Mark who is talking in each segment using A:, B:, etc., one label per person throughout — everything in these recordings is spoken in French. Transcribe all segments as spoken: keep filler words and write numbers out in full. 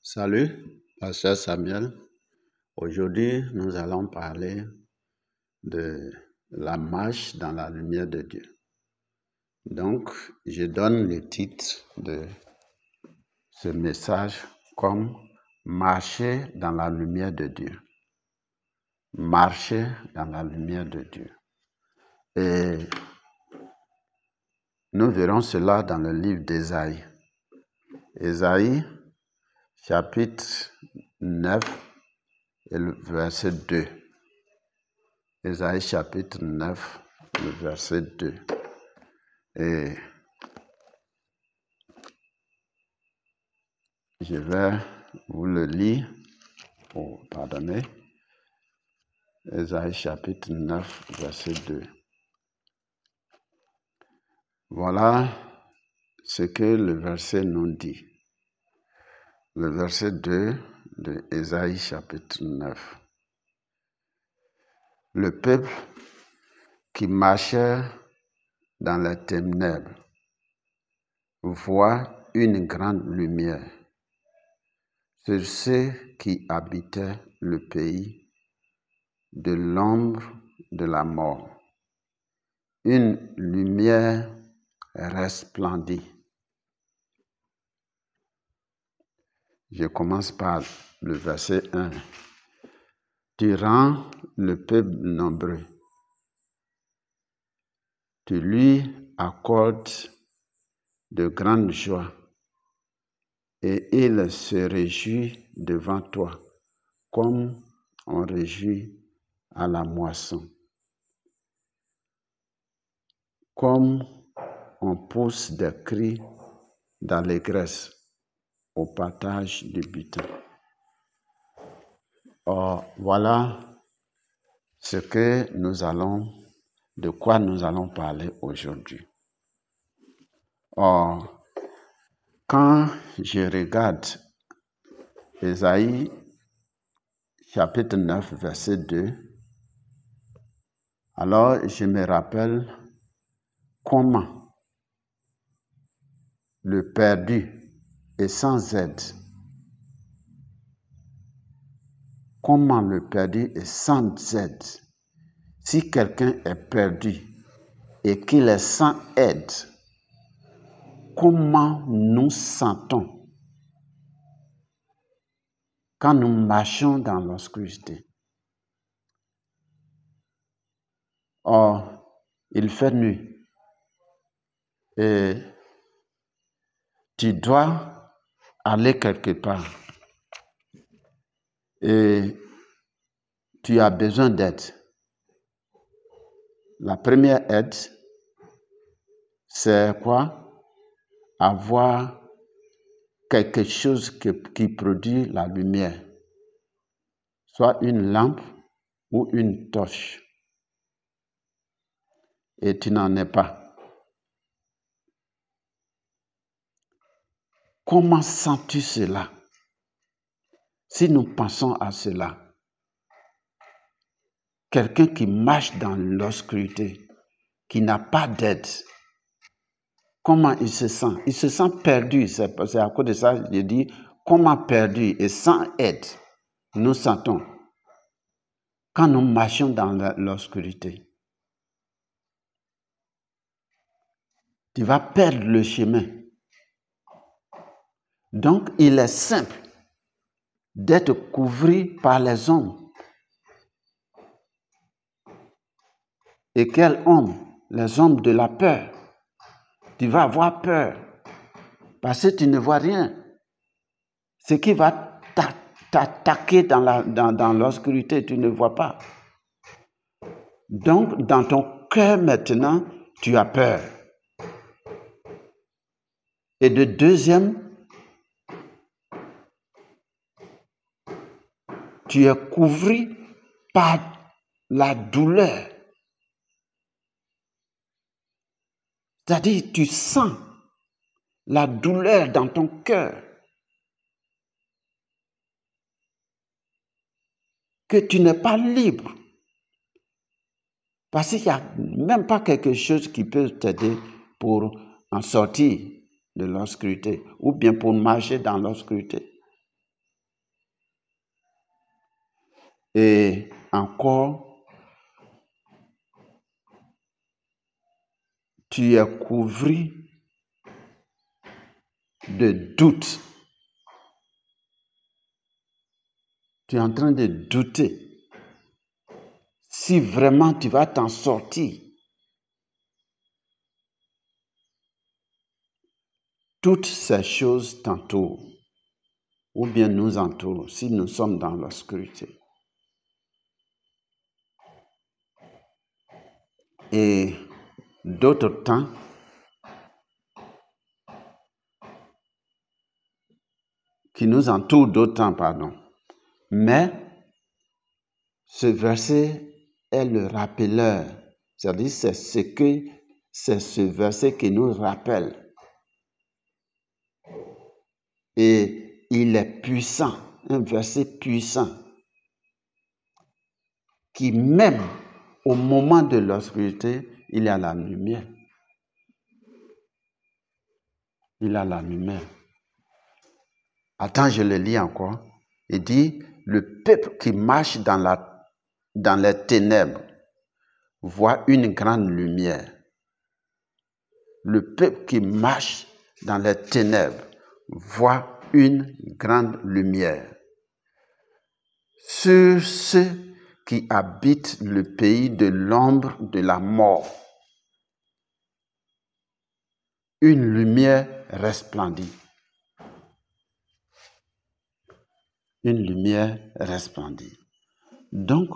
A: Salut, Pasteur Samuel. Aujourd'hui, nous allons parler de la marche dans la lumière de Dieu. Donc, je donne le titre de ce message comme « Marcher dans la lumière de Dieu ». Marcher dans la lumière de Dieu. Et nous verrons cela dans le livre d'Ésaïe. Ésaïe, chapitre neuf, et le verset deux. Ésaïe chapitre neuf, le verset deux. Et je vais vous le lire. Oh, pardonnez. Ésaïe chapitre neuf, verset deux. Voilà ce que le verset nous dit. Le verset deux de Ésaïe chapitre neuf. Le peuple qui marchait dans les ténèbres voit une grande lumière. Sur ceux qui habitaient le pays de l'ombre de la mort, une lumière resplendit. Je commence par le verset un. Tu rends le peuple nombreux. Tu lui accordes de grandes joies et il se réjouit devant toi comme on réjouit à la moisson. Comme on pousse des cris d'allégresse au partage du butin. Or, voilà ce que nous allons, de quoi nous allons parler aujourd'hui. Or, quand je regarde Ésaïe chapitre neuf, verset deux, alors je me rappelle comment le perdu est sans aide. Comment le perdu est sans aide. Si quelqu'un est perdu et qu'il est sans aide, comment nous sentons quand nous marchons dans l'obscurité? Or, il fait nuit et tu dois aller quelque part et tu as besoin d'aide. La première aide, c'est quoi? Avoir quelque chose qui, qui produit la lumière, soit une lampe ou une torche. Et tu n'en es pas. Comment sens-tu cela? Si nous pensons à cela, quelqu'un qui marche dans l'obscurité, qui n'a pas d'aide, comment il se sent? Il se sent perdu. C'est à cause de ça que je dis, comment perdu et sans aide nous sentons quand nous marchons dans l'obscurité. Tu vas perdre le chemin. Donc, il est simple d'être couvert par les hommes. Et quels hommes? Les hommes de la peur. Tu vas avoir peur parce que tu ne vois rien. Ce qui va t'attaquer dans, la, dans, dans l'obscurité, tu ne vois pas. Donc, dans ton cœur maintenant, tu as peur. Et de deuxième, tu es couvert par la douleur. C'est-à-dire, tu sens la douleur dans ton cœur. Que tu n'es pas libre. Parce qu'il n'y a même pas quelque chose qui peut t'aider pour en sortir de l'obscurité ou bien pour marcher dans l'obscurité. Et encore, tu es couvert de doutes. Tu es en train de douter si vraiment tu vas t'en sortir. Toutes ces choses t'entourent, ou bien nous entourent, si nous sommes dans l'obscurité. Et d'autres temps, qui nous entourent d'autres temps, pardon. Mais ce verset est le rappeleur. C'est-à-dire, c'est ce que, c'est ce verset qui nous rappelle. Et il est puissant, un verset puissant, qui même au moment de l'obscurité, il y a la lumière. Il a la lumière. Attends, je le lis encore. Il dit, le peuple qui marche dans, la, dans les ténèbres voit une grande lumière. Le peuple qui marche dans les ténèbres voit une grande lumière. Sur ceux qui habitent le pays de l'ombre de la mort, une lumière resplendit. Une lumière resplendit. Donc,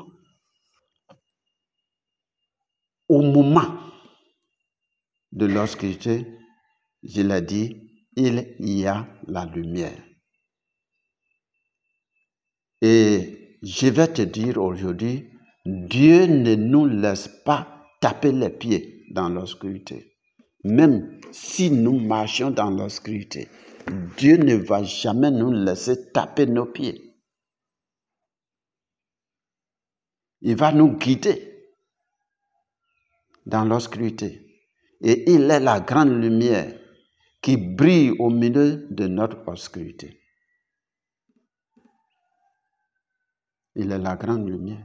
A: au moment de l'obscurité, je l'ai dit, il y a la lumière. Et je vais te dire aujourd'hui, Dieu ne nous laisse pas taper les pieds dans l'obscurité. Même si nous marchons dans l'obscurité, Dieu ne va jamais nous laisser taper nos pieds. Il va nous guider dans l'obscurité. Et il est la grande lumière qui brille au milieu de notre obscurité. Il est la grande lumière.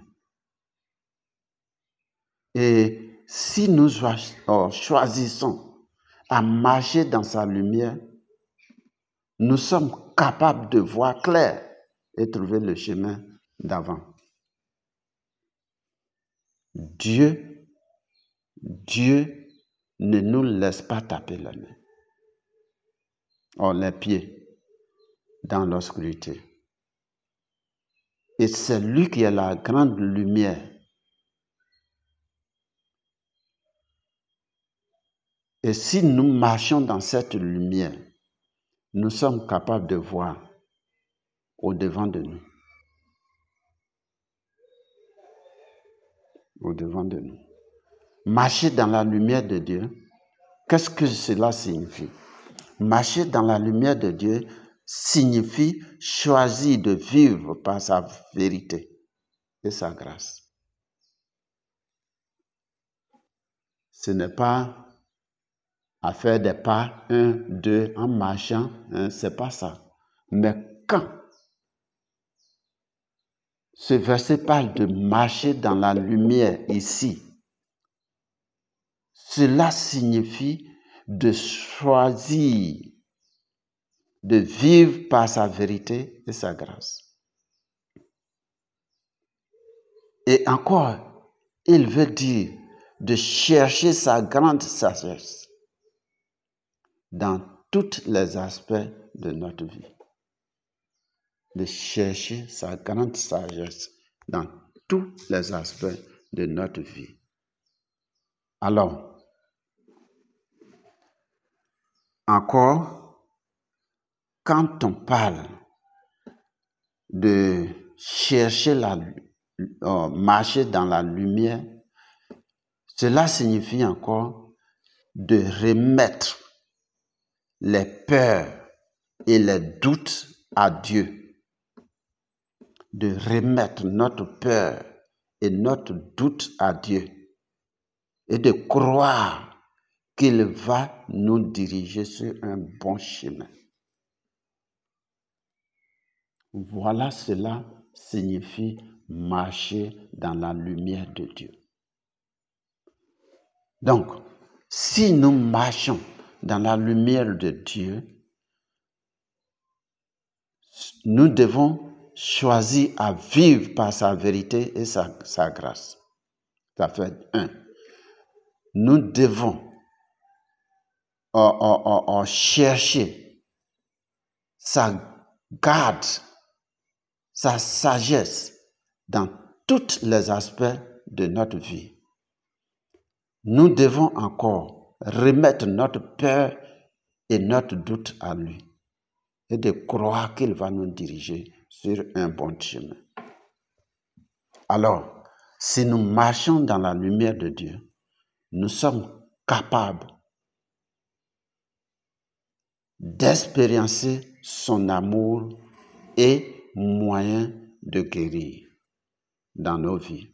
A: Et si nous choisissons à marcher dans sa lumière, nous sommes capables de voir clair et trouver le chemin d'avant. Dieu, Dieu ne nous laisse pas taper la main, oh, les pieds dans l'obscurité. Et c'est lui qui est la grande lumière. Et si nous marchons dans cette lumière, nous sommes capables de voir au-devant de nous. Au-devant de nous. Marcher dans la lumière de Dieu, qu'est-ce que cela signifie? Marcher dans la lumière de Dieu signifie choisir de vivre par sa vérité et sa grâce. Ce n'est pas à faire des pas, un, deux, en marchant, hein, c'est pas ça. Mais quand ce verset parle de marcher dans la lumière ici, cela signifie de choisir de vivre par sa vérité et sa grâce. Et encore, il veut dire de chercher sa grande sagesse dans tous les aspects de notre vie. De chercher sa grande sagesse dans tous les aspects de notre vie. Alors, encore, quand on parle de chercher la euh, marcher dans la lumière, cela signifie encore de remettre les peurs et les doutes à Dieu. De remettre notre peur et notre doute à Dieu. Et de croire qu'il va nous diriger sur un bon chemin. Voilà, cela signifie marcher dans la lumière de Dieu. Donc, si nous marchons dans la lumière de Dieu, nous devons choisir à vivre par sa vérité et sa, sa grâce. Ça fait un. Nous devons euh, euh, euh, chercher sa garde, sa sagesse dans tous les aspects de notre vie. Nous devons encore remettre notre peur et notre doute à lui et de croire qu'il va nous diriger sur un bon chemin. Alors, si nous marchons dans la lumière de Dieu, nous sommes capables d'expériencer son amour et moyen de guérir dans nos vies.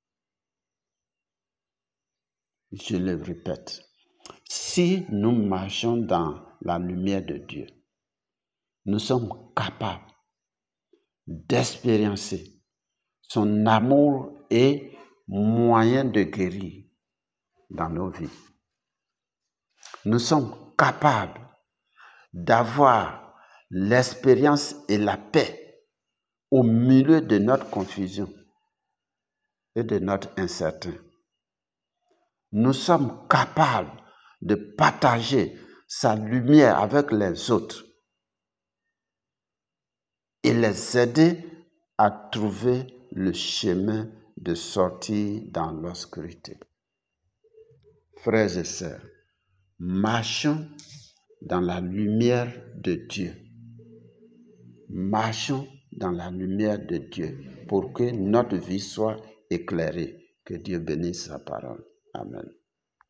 A: Je le répète, si nous marchons dans la lumière de Dieu, nous sommes capables d'expériencer son amour et moyen de guérir dans nos vies. Nous sommes capables d'avoir l'expérience et la paix au milieu de notre confusion et de notre incertain. Nous sommes capables de partager sa lumière avec les autres et les aider à trouver le chemin de sortie dans l'obscurité. Frères et sœurs, marchons dans la lumière de Dieu. Marchons dans la lumière de Dieu pour que notre vie soit éclairée. Que Dieu bénisse sa parole. Amen.